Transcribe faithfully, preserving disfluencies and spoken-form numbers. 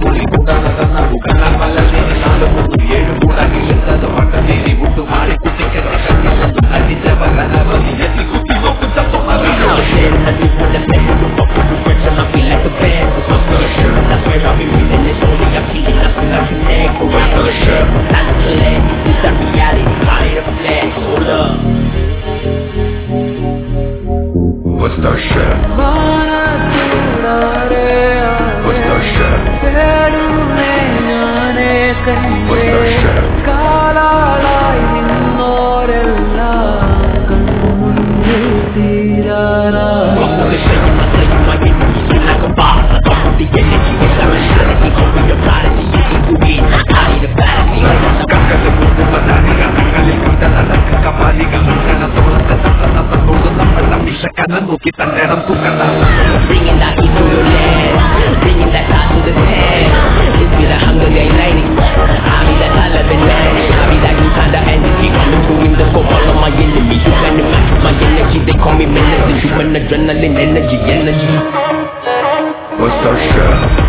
പുലി കൂടാതെ കണ്ണാൽ വല്ല നാല് മൂന്ന് ഏഴ് കൂടാക്കി എന്നത് പട്ടനേരി വിട്ടു മാറി കുട്ടിക്കത്തെ കണ്ണിൽ അടിച്ചവർ അനവധി എത്തി കുത്തി നോക്കും What's that shit? What's that shit? What's that shit? Bringing that heat to your land, bringing that hot to the head. This be the hunger they lighting. I be that eleven man, I be that new kind of energy. Coming through in the scope, all of my enemies. You can match my energy, they call me menace. Human adrenaline energy, energy. What's that shit?